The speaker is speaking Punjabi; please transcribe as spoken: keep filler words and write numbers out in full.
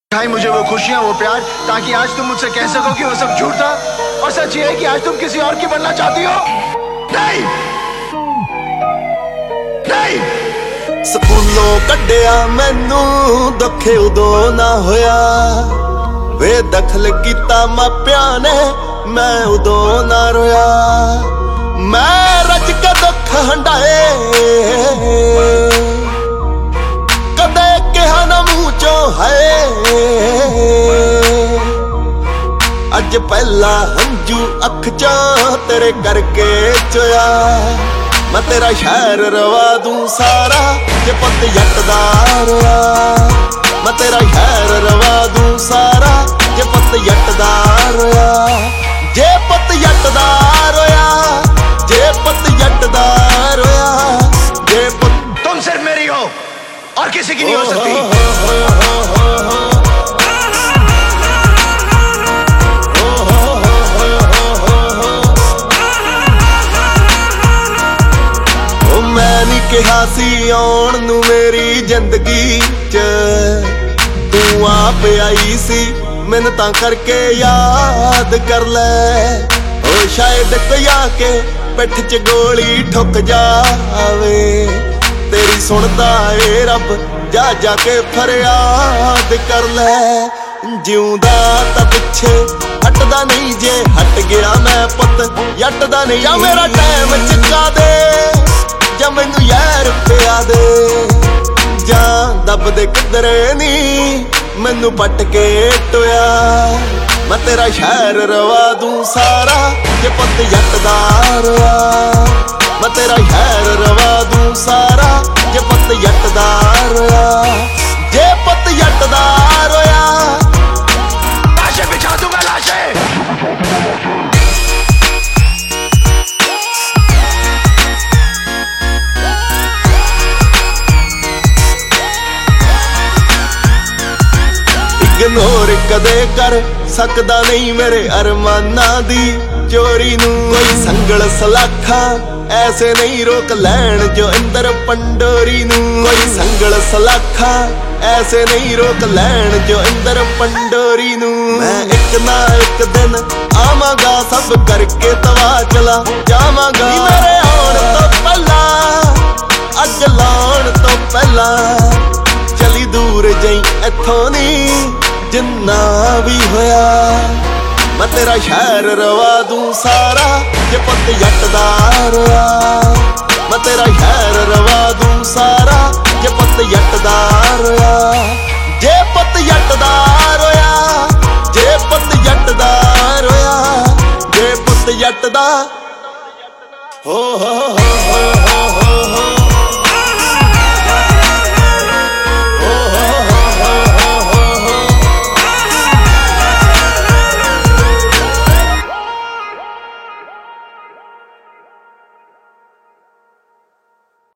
दिखाई मुझे वो खुशियां, वो प्यार, ताकि आज तुम मुझसे कह सको कि वो सब झूठ था। और सच ये है कि आज तुम किसी और की बनना चाहती हो। नहीं नहीं ਸਕੂਲੋਂ ਕੱਢਿਆ ਮੈਨੂੰ ਦੁੱਖੇ ਉਦੋਂ ਨਾ ਹੋਇਆ ਵੇ ਦਖਲ ਕੀਤਾ ਮਾਪਿਆਂ ਨੇ ਮੈਂ ਉਦੋਂ ਨਾ ਰੋਇਆ ਮੈਂ ਰੱਜ ਕੇ ਦੁੱਖ ਹੰਡਾਏ ਕਦੇ ਕਿਹਾ ਨਾ ਮੂੰਹ ਚੋਂ ਹੈ ਅੱਜ ਪਹਿਲਾ ਹੰਝੂ ਅੱਖ ਚੋਂ ਤੇਰੇ ਕਰਕੇ ਚੋਇਆ मैं तेरा शहर रवा दूं सारा जे पुत जट दा रोया मैं तेरा शहर रवा दूं सारा जे पुत जट दा रोया जे पुत जट दा रोया जे पुत जट दा रोया जे पुत तुम सिर्फ मेरी हो और किसी की नहीं हो सकती। ਕਿਹਾ ਸੀ ਆਉਣ ਨੂੰ ਮੇਰੀ ਜ਼ਿੰਦਗੀ ਚ ਤੂੰ ਆਪ ਆਈ ਸੀ ਮੈਨੂੰ ਤਾਂ ਕਰਕੇ ਯਾਦ ਕਰ ਲੈ ਓ ਸ਼ਾਇਦ ਕੋਈ ਆ ਕੇ ਪਿੱਠ 'ਚ ਗੋਲੀ ਠੁੱਕ ਜਾਵੇ ਤੇਰੀ ਸੁਣਦਾ ਏ ਰੱਬ ਜਾ ਜਾ ਕੇ ਫਰਿਆਦ ਕਰ ਲੈ ਜਿਉਂਦਾ ਤਾਂ ਪਿੱਛੇ ਹਟਦਾ ਨਹੀਂ ਜੇ ਹਟ ਗਿਆ ਮੈਂ ਪੁੱਤ ਜੱਟ ਦਾ ਨਹੀਂ ਜਾਂ ਮੇਰਾ ਟਾਈਮ ਚੁਕਾ ਦੇ ਜਾਂ ਮੈਨੂੰ ਯਾਰ ਪਿਆ ਦੇ ਜਾਂ ਦੱਬਦੇ ਕਿਧਰੇ ਨੀ ਮੈਨੂੰ ਪੱਟ ਕੇ ਟੋਇਆ ਮੈਂ ਤੇਰਾ ਸ਼ਹਿਰ ਰਵਾ ਦੂੰ ਸਾਰਾ ਜੇ ਪੁੱਤ ਜੱਟ ਦਾ ਰੋਇਆ ਮੈਂ ਤੇਰਾ ਸ਼ਹਿਰ ਰਵਾ ਦੂੰ ਸਾਰਾ ਜੇ ਪੁੱਤ ਜੱਟ ਦਾ ਰੋਇਆ ਜੇ ਪੁੱਤ ਜੱਟ ਦਾ ਰੋਇਆ ਲਾਸ਼ੇ ਬਿਛਾ ਦੂੰਗਾ ਲਾਸ਼ੇ। ਇਗਨੋਰ ਕਦੇ ਕਰ ਸਕਦਾ ਨਹੀਂ ਮੇਰੇ ਅਰਮਾਨਾਂ ਦੀ ਚੋਰੀ ਨੂੰ ਕੋਈ ਸੰਗਲ ਸਲਾਖਾ ਐਸੇ ਨਹੀਂ ਰੋਕ ਲੈਣ ਜੋ ਅੰਦਰ ਪੰਡੋਰੀ ਨੂੰ ਕੋਈ ਸੰਗਲ ਸਲਾਖਾ ਐਸੇ ਨਹੀਂ ਰੋਕ ਲੈਣ ਜੋ ਅੰਦਰ ਪੰਡੋਰੀ ਨੂੰ ਮੈਂ ਇੱਕ ਨਾ ਇੱਕ ਦਿਨ ਆਵਾਂਗਾ ਸਭ ਕਰਕੇ ਤਵਾ ਚਲਾ ਜਾਵਾਂਗਾ ਮੇਰੇ ਆਉਣ ਤੋਂ ਪਹਿਲਾਂ ਅੱਗ ਲਾਉਣ ਤੋਂ ਪਹਿਲਾਂ ਚਲੀ ਦੂਰ ਜਾਈ ਇੱਥੋਂ ਨੀ ਜਿੰਨਾ ਵੀ ਹੋਇਆ ਮੈਂ ਤੇਰਾ ਸ਼ਹਿਰ ਰਵਾ ਦੂੰ ਸਾਰਾ ਜੇ ਪੁੱਤ ਜੱਟ ਦਾ ਰੋਇਆ ਮੈਂ ਤੇਰਾ ਸ਼ਹਿਰ ਰਵਾ ਦੂੰ ਸਾਰਾ ਜੇ ਪੁੱਤ ਜੱਟ ਦਾ ਰੋਇਆ ਜੇ ਪੁੱਤ ਜੱਟ ਦਾ ਰੋਇਆ ਜੇ ਪੁੱਤ ਜੱਟ ਦਾ ਰੋਇਆ ਜੇ ਪੁੱਤ ਜੱਟ ਦਾ ਹੋ ਹੋ ਹੋ